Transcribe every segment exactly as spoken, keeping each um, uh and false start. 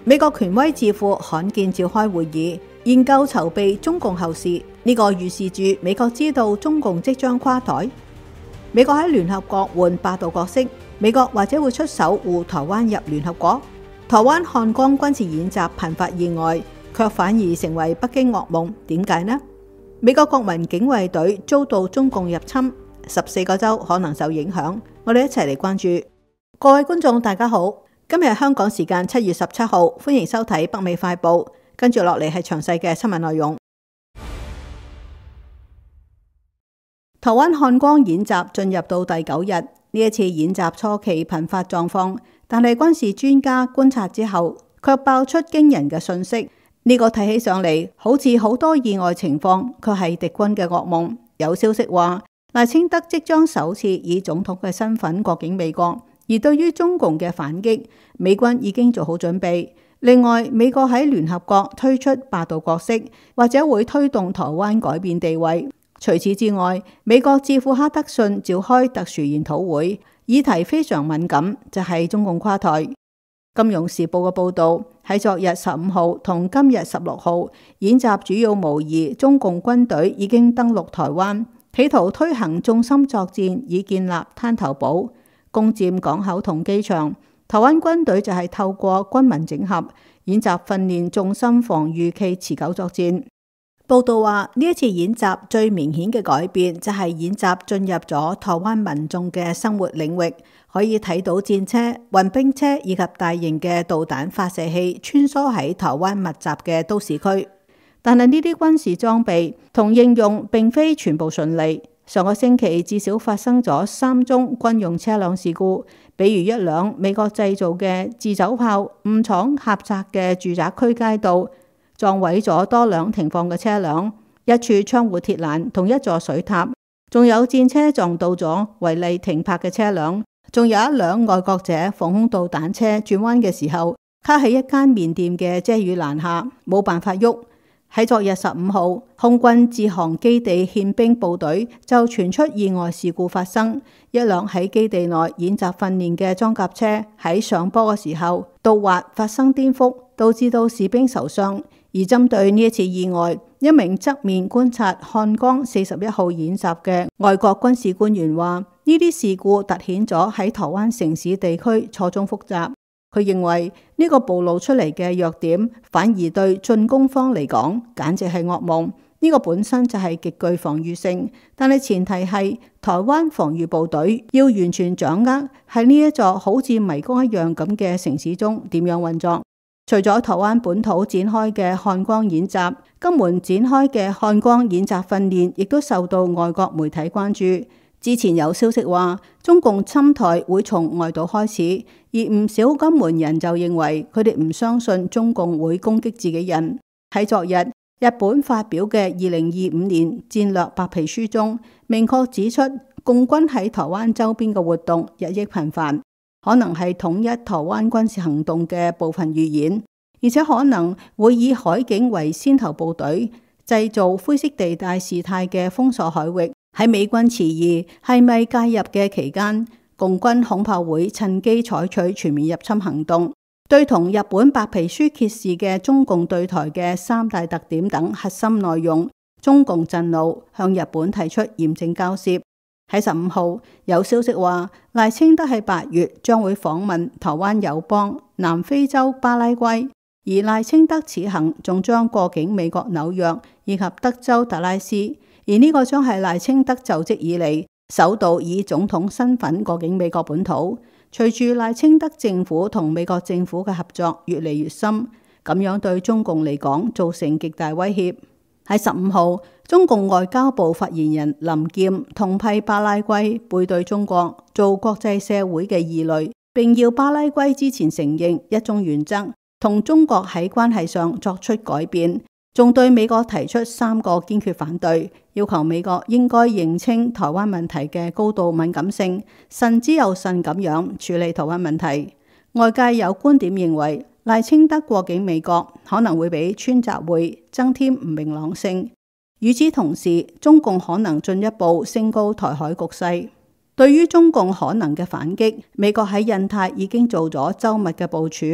美國權威智庫罕見召開會議，研究籌備中共後事。呢、這個預示住美國知道中共即將垮台。美國喺聯合國換霸道角色，美國或者會出手護台灣入聯合國。台灣漢光軍事演習頻發意外，卻反而成為北京噩夢。點解呢？美國國民警衛隊遭到中共入侵，十四個州可能受影響。我哋一齊嚟關注。各位觀眾大家好，今日香港時間七月十七號，歡迎收睇北美快報。跟住落嚟係詳細嘅新聞內容。台灣漢光演習進入到第九日，呢一次演習初期頻發狀況，但係軍事專家觀察之後，卻爆出驚人嘅訊息。呢、這個睇起上嚟好似好多意外情況，卻係敵軍嘅噩夢。有消息話，賴清德即將首次以總統嘅身份過境美國，而對於中共嘅反擊，美軍已經做好準備。另外，美國喺聯合國推出霸道角色，或者會推動台灣改變地位。除此之外，美國智庫哈德遜召開特殊研討會，議題非常敏感，就係、是、中共垮台。金融時報嘅報導喺昨日十五號同今日十六號演習，主要模擬中共軍隊已經登陸台灣，企圖推行重心作戰，以建立灘頭堡，攻佔港口同機場。台灣軍隊就係透過軍民整合演習訓練重心防禦暨持久作戰。報道話，呢一次演習最明顯嘅改變就係演習進入咗台灣民眾嘅生活領域，可以睇到戰車、運兵車以及大型嘅導彈發射器穿梭喺台灣密集嘅都市區。但係呢啲軍事裝備同應用並非全部順利。上個星期至少發生咗三宗軍用車輛事故，比如一輛美國製造嘅自走炮誤闖狹窄嘅住宅區街道，撞毀咗多輛停放嘅車輛，一處窗戶鐵欄同一座水塔，仲有戰車撞到咗違例停泊嘅車輛，仲有一輛愛國者防空導彈車轉彎嘅時候卡喺一間麵店嘅遮雨欄下，冇辦法喐。喺昨日十五號，空軍志航基地憲兵部隊就傳出意外事故發生，一輛喺基地內演習訓練嘅裝甲車喺上坡嘅時候倒滑發生顛覆，導致到士兵受傷。而針對呢一次意外，一名側面觀察漢光四十一號演習嘅外國軍事官員話：呢啲事故凸顯咗喺台灣城市地區錯綜複雜。佢認為呢個暴露出嚟嘅弱點，反而對進攻方嚟講簡直係噩夢。呢個本身就係極具防禦性，但係前提係台灣防禦部隊要完全掌握喺呢一座好似迷宮一樣咁嘅城市中點樣運作。除咗台灣本土展開嘅漢光演習，金門展開嘅漢光演習訓練亦都受到外國媒體關注。之前有消息話，中共侵台會從外島開始，而唔少金門人就認為佢哋唔相信中共會攻擊自己人。喺昨日，日本發表嘅二零二五年戰略白皮書中，明確指出共軍喺台灣周邊嘅活動日益頻繁，可能係統一台灣軍事行動嘅部分預演，而且可能會以海警為先頭部隊，製造灰色地帶事態嘅封鎖海域。喺美軍遲疑係咪介入嘅期間，共軍恐怕會趁機採取全面入侵行動，對同日本白皮書揭示嘅中共對台嘅三大特點等核心內容，中共震怒，向日本提出嚴正交涉。喺十五號有消息話，賴清德喺八月將會訪問台灣友邦南非洲巴拉圭，而賴清德此行仲將過境美國紐約以及德州達拉斯。而呢個將係賴清德就職以嚟首度以總統身份過境美國本土。隨住賴清德政府同美國政府嘅合作越嚟越深，咁樣對中共嚟講造成極大威脅。喺十五號，中共外交部發言人林劍痛批巴拉圭背對中國，做國際社會嘅異類，並要巴拉圭之前承認一中原則，同中國喺關係上作出改變。仲對美國提出三個堅決反對，要求美國應該認清台灣問題嘅高度敏感性，慎之又慎咁樣處理台灣問題。外界有觀點認為，賴清德過境美國可能會俾川習會增添唔明朗性。與此同時，中共可能進一步升高台海局勢。對於中共可能嘅反擊，美國喺印太已經做咗周密嘅部署。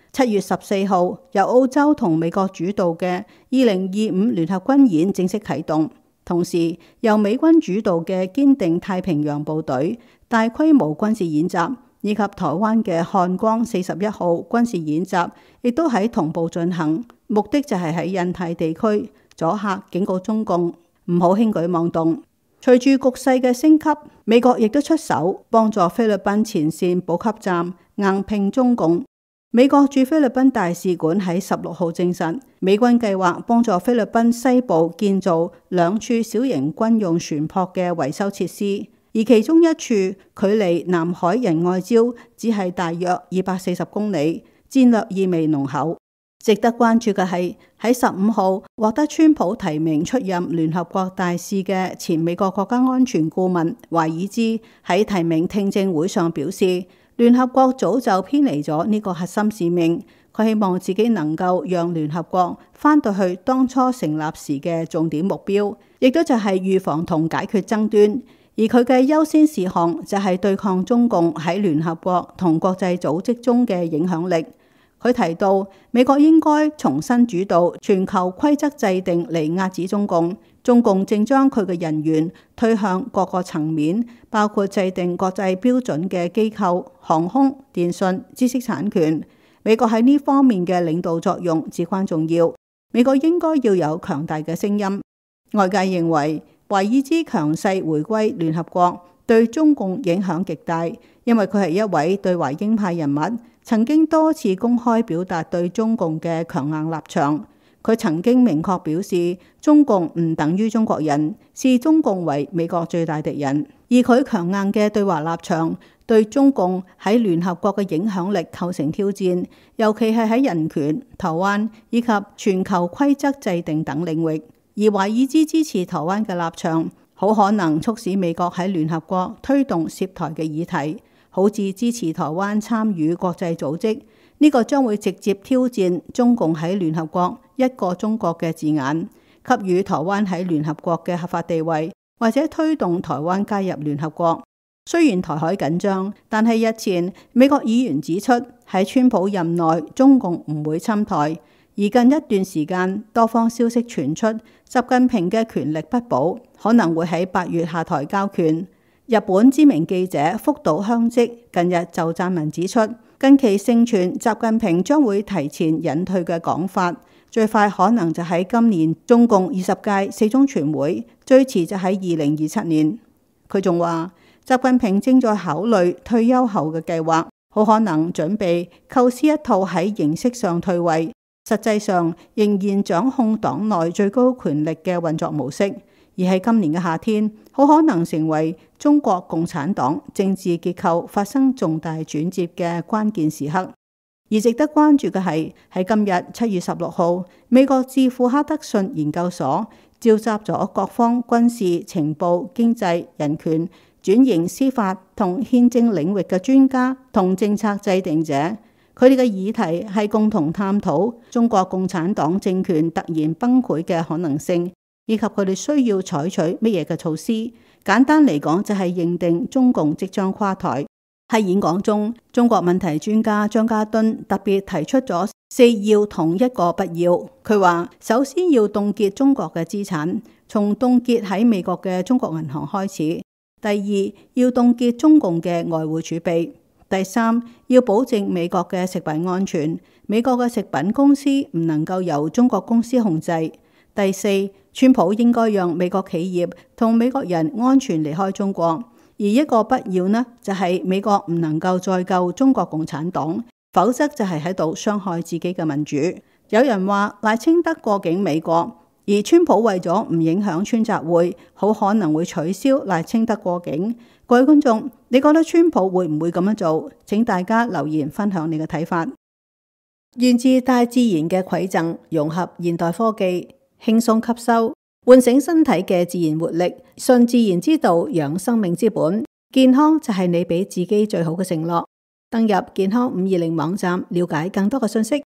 七月十四號，由澳洲同美國主導嘅二零二五聯合軍演正式啟動，同時由美軍主導嘅堅定太平洋部隊大規模軍事演習，以及台灣嘅漢光四十一號軍事演習，亦都喺同步進行，目的就係喺印太地區阻嚇警告中共唔好輕舉妄動。隨住局勢嘅升級，美國亦都出手幫助菲律賓前線補給站硬拼中共。美國駐菲律賓大使館喺十六號證實，美軍計劃幫助菲律賓西部建造兩處小型軍用船舶嘅維修設施，而其中一處距離南海仁愛礁只係大約二百四十公里，戰略意味濃厚。值得關注嘅係，喺十五號獲得川普提名出任聯合國大使嘅前美國國家安全顧問懷爾茲喺提名聽證會上表示，聯合國早就偏離咗呢個核心使命。佢希望自己能夠讓聯合國翻到去當初成立時嘅重點目標，亦都就係預防同解決爭端。而佢嘅優先事項就係對抗中共喺聯合國同國際組織中嘅影響力。佢提到，美國應該重新主導全球規則制定嚟壓止中共。中共正將佢嘅人員推向各個層面，包括制定國際標準嘅機構、航空、電信、知識產權。美國喺呢方面嘅領導作用至關重要。美國應該要有強大嘅聲音。外界認為，懷爾茲強勢回歸聯合國對中共影響極大，因為佢係一位對華鷹派人物。曾經多次公開表達對中共嘅強硬立場，佢曾經明確表示中共唔等於中國人，視中共為美國最大敵人。而佢強硬嘅對華立場對中共喺聯合國嘅影響力構成挑戰，尤其係喺人權、台灣以及全球規則制定等領域。而懷爾茲支持台灣嘅立場，好可能促使美國喺聯合國推動涉台嘅議題。好似支持台灣參與國際組織，呢個將會直接挑戰中共喺聯合國一個中國嘅字眼，給予台灣喺聯合國嘅合法地位，或者推動台灣加入聯合國。雖然台海緊張，但係日前美國議員指出，喺川普任內中共唔會侵台，而近一段時間多方消息傳出，習近平嘅權力不保，可能會喺八月下台交權。日本知名記者福島香織近日就撰文指出，近期盛傳習近平將會提前隱退嘅講法，最快可能就喺今年中共二十屆四中全會，最遲就喺二零二七年。佢仲話，習近平正在考慮退休後嘅計劃，好可能準備構思一套喺形式上退位，實際上仍然掌控黨內最高權力嘅運作模式。而喺今年嘅夏天，好可能成為中國共產黨政治結構發生重大轉折嘅關鍵時刻。而值得關注嘅係，喺今日七月十六號，美國智庫哈德遜研究所召集咗各方軍事、情報、經濟、人權、轉型、司法同憲政領域嘅專家同政策制定者，佢哋嘅議題係共同探討中國共產黨政權突然崩潰嘅可能性，以及佢哋需要採取乜嘢嘅措施。簡單嚟講，就係認定中共即將垮台。喺演講中，中國問題專家張家敦特別提出咗四要同一個不要。佢話：首先要凍結中國嘅資產，從凍結喺美國嘅中國銀行開始；第二，要凍結中共嘅外匯儲備；第三，要保證美國嘅食品安全，美國嘅食品公司唔能夠由中國公司控制；第四，川普應該讓美國企業同美國人安全離開中國，而一個不要呢，就係美國唔能夠再救中國共產黨，否則就係喺度傷害自己嘅民主。有人話賴清德過境美國，而川普為咗唔影響川習會，好可能會取消賴清德過境。各位觀眾，你覺得川普會唔會咁樣做？請大家留言分享你嘅睇法。源自大自然嘅饋贈，融合現代科技，輕鬆吸收，喚醒身體嘅自然活力，順自然之道，養生命之本。健康就係你俾自己最好嘅承諾。登入健康五二零網站，了解更多嘅信息。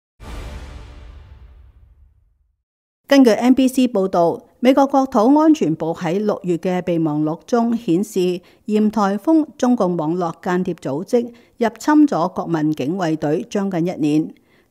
根據 N B C 報道，美國國土安全部喺六月嘅備忘錄中顯示，嫌颱風中共網絡間諜組織入侵咗國民警衛隊將近一年。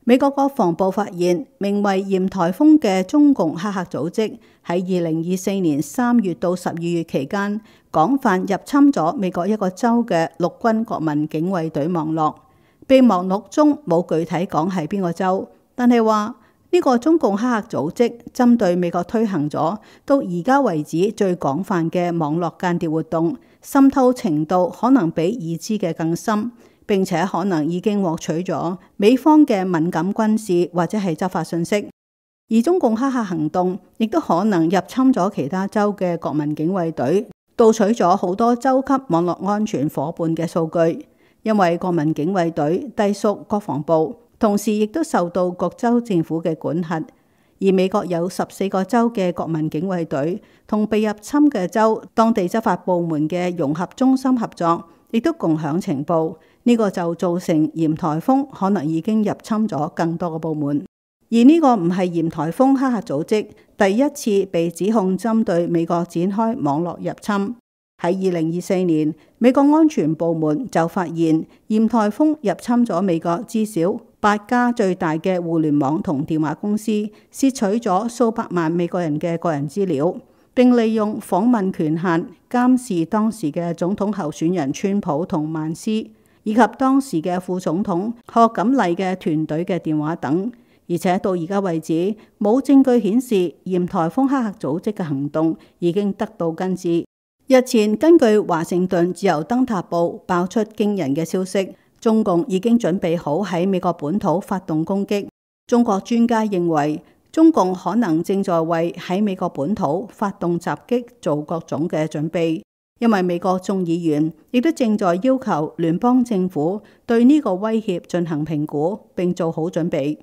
美國國防部發現，名為鹽颱風嘅中共黑客組織喺二零二四年三月到十二月期間，廣泛入侵咗美國一個州嘅陸軍國民警衛隊網絡。備忘錄中冇具體講係邊個州，但係話呢個中共黑客組織針對美國推行咗到而家為止最廣泛嘅網絡間諜活動，滲透程度可能比已知嘅更深。並且可能已經獲取咗美方嘅敏感軍事或者係執法信息，而中共黑客行動亦都可能入侵咗其他州嘅國民警衛隊，盜取咗好多州級網絡安全夥伴嘅數據。因為國民警衛隊隸屬國防部，同時亦都受到各州政府嘅管轄。而美國有十四個州嘅國民警衛隊同被入侵嘅州當地執法部門嘅融合中心合作，亦都共享情報。呢個就造成鹽颱風可能已經入侵咗更多個部門，而呢個唔係鹽颱風黑客組織第一次被指控針對美國展開網絡入侵。喺二零二四年，美國安全部門就發現鹽颱風入侵咗美國至少八家最大嘅互聯網同電話公司，竊取咗數百萬美國人嘅個人資料，並利用訪問權限監視當時嘅總統候選人川普同曼斯，以及當時嘅副總統賀錦麗嘅團隊嘅電話等，而且到而家為止冇證據顯示鹽颱風黑客組織嘅行動已經得到根治。日前根據華盛頓自由燈塔報爆出驚人嘅消息，中共已經準備好喺美國本土發動攻擊。中國專家認為，中共可能正在為喺美國本土發動襲擊做各種嘅準備。因為美國眾議員亦都正在要求聯邦政府對呢個威脅進行評估，並做好準備。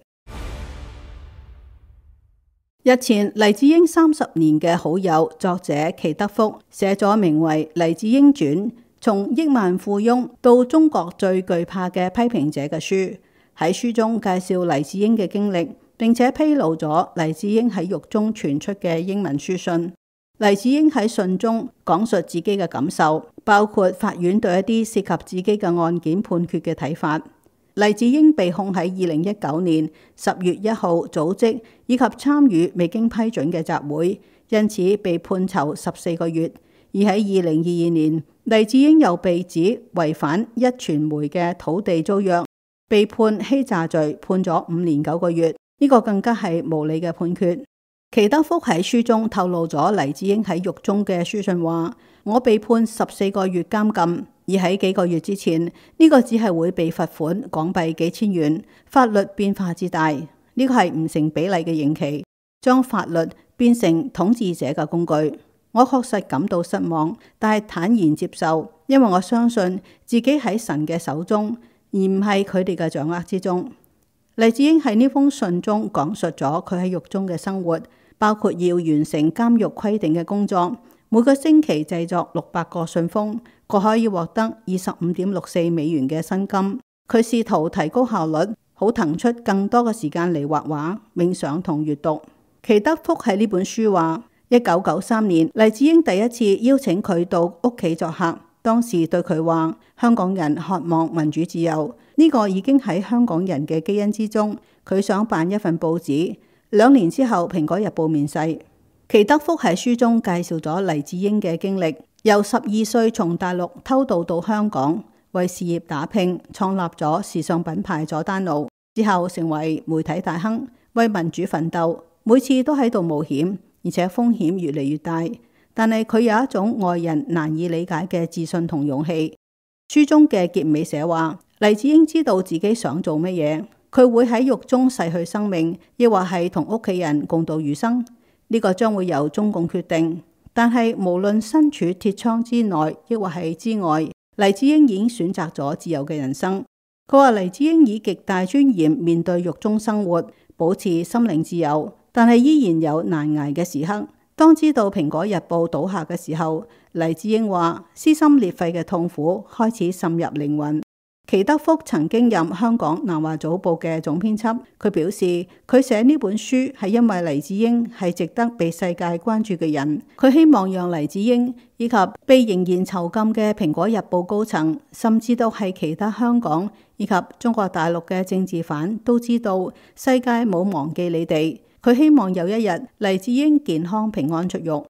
日前，黎智英三十年嘅好友作者祁德福寫咗名為《黎智英傳》，從億萬富翁到中國最懼怕嘅批評者嘅書。喺書中介紹黎智英嘅經歷，並且披露咗黎智英喺獄中傳出嘅英文書信。黎智英喺信中講述自己嘅感受，包括法院對一啲涉及自己嘅案件判決嘅睇法。黎智英被控喺二零一九年十月一號組織以及參與未經批准嘅集會，因此被判囚十四個月。而喺二零二二年，黎智英又被指違反一傳媒嘅土地租約，被判欺詐罪，判咗五年九個月。呢、這個更加係無理嘅判決。祁德福喺書中透露咗黎智英喺獄中嘅書信話：我被判十四個月監禁，而喺幾個月之前，呢、這個只係會被罰款港幣幾千元。法律變化之大，呢、這個係唔成比例嘅刑期，將法律變成統治者嘅工具。我確實感到失望，但係坦然接受，因為我相信自己喺神嘅手中，而唔係佢哋嘅掌握之中。黎智英喺呢封信中講述咗佢喺獄中嘅生活，包括要完成監獄規定嘅工作，每個星期製作六百個信封，佢可以獲得二十五點六四美元嘅薪金。佢試圖提高效率，好騰出更多嘅時間嚟畫畫、冥想同閱讀。祁德福喺呢本書話，一九九三年黎智英第一次邀請佢到屋企作客，當時對佢話：香港人渴望民主自由，呢個已經喺香港人嘅基因之中。佢想辦一份報紙。兩年之後，《蘋果日報》面世。祁德福喺書中介紹咗黎智英嘅經歷，由十二歲從大陸偷渡到香港，為事業打拼，創立咗時尚品牌佐丹奴，之後成為媒體大亨，為民主奮鬥，每次都喺度冒險，而且風險越嚟越大。但係佢有一種外人難以理解嘅自信同勇氣。書中嘅結尾寫話，黎智英知道自己想做乜嘢。佢會喺獄中逝去生命，亦或係同屋企人共度餘生，呢個將會由中共決定。但係無論身處鐵窗之內，亦或係之外，黎智英已經選擇咗自由嘅人生。佢話黎智英以極大尊嚴面對獄中生活，保持心靈自由，但係依然有難捱嘅時刻。當知道《蘋果日報》倒下嘅時候，黎智英話撕心裂肺嘅痛苦開始滲入靈魂。祁德福曾經任香港南華早報嘅總編輯，佢表示佢寫呢本書係因為黎智英係值得被世界關注嘅人，佢希望讓黎智英以及被仍然囚禁嘅蘋果日報高層，甚至都係其他香港以及中國大陸嘅政治犯都知道世界冇忘記你哋。佢希望有一日黎智英健康平安出獄。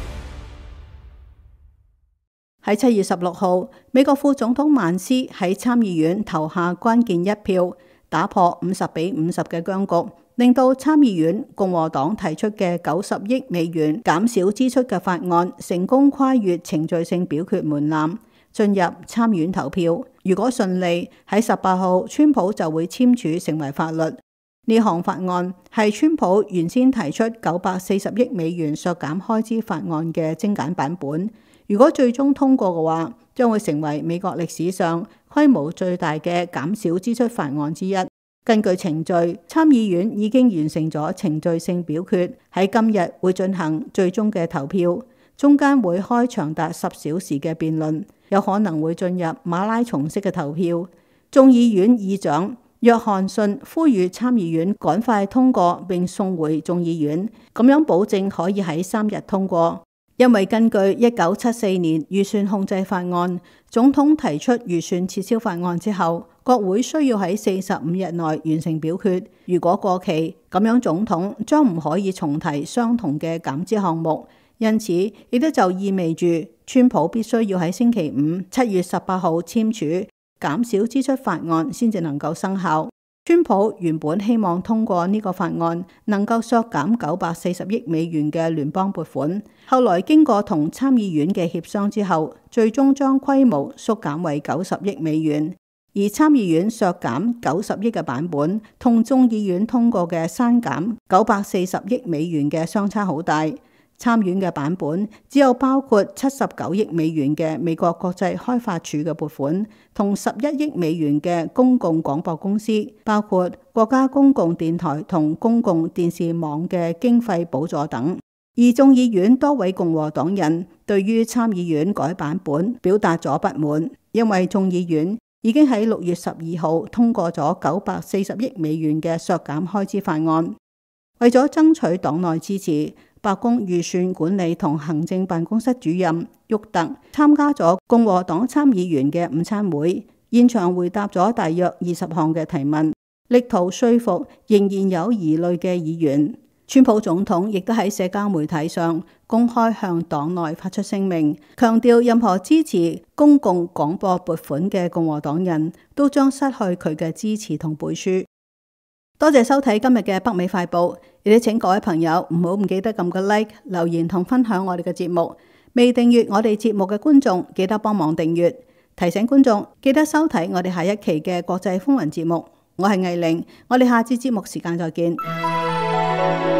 喺七月十六號，美國副總統萬斯喺參議院投下關鍵一票，打破五十比五十嘅僵局，令到參議院共和黨提出嘅九十億美元減少支出嘅法案成功跨越程序性表決門檻，進入參院投票。如果順利，喺十八號，川普就會簽署成為法律。呢項法案係川普原先提出九百四十億美元削減開支法案嘅精簡版本。如果最終通過嘅話，將會成為美國歷史上規模最大嘅減少支出法案之一。根據程序，參議院已經完成咗程序性表決，喺今日會進行最終嘅投票，中間會開長達十小時嘅辯論，有可能會進入馬拉松式嘅投票。眾議院議長約翰遜呼籲參議院趕快通過並送回眾議院，咁樣保證可以喺三日通過。因為根據一九七四年預算控制法案，總統提出預算撤銷法案之後，國會需要喺四十五日內完成表決。如果過期，咁樣總統將唔可以重提相同嘅減支項目。因此，亦都就意味住川普必須要喺星期五七月十八號簽署減少支出法案先至能夠生效。川普原本希望通過呢個法案能夠削減九百四十億美元嘅聯邦撥款，後來經過同參議院嘅協商之後，最終將規模縮減為九十億美元。而參議院削減九十億嘅版本，同眾議院通過嘅刪減九百四十億美元嘅相差好大。參院嘅版本只有包括七十九億美元嘅美國國際開發署嘅撥款，同十一億美元嘅公共廣播公司，包括國家公共電台同公共電視網嘅經費補助等。而眾議院多位共和黨人對於參議院改版本表達咗不滿，因為眾議院已經喺六月十二號通過咗九百四十億美元嘅削減開支法案。為咗爭取黨內支持，白宮預算管理同行政辦公室主任沃特參加咗共和黨參議員嘅午餐會，現場回答咗大約二十項嘅提問，力圖說服仍然有疑慮嘅議員。川普總統亦都喺社交媒體上公開向黨內發出聲明，強調任何支持公共廣播撥款嘅共和黨人都將失去佢嘅支持同背書。多謝收睇今日嘅北美快報，亦都請各位朋友唔好唔記得撳個 like、留言同分享我哋嘅節目。未訂閱我哋節目嘅觀眾，記得幫忙訂閱。提醒觀眾記得收睇我哋下一期嘅國際風雲節目。我係藝玲，我哋下次節目時間再見。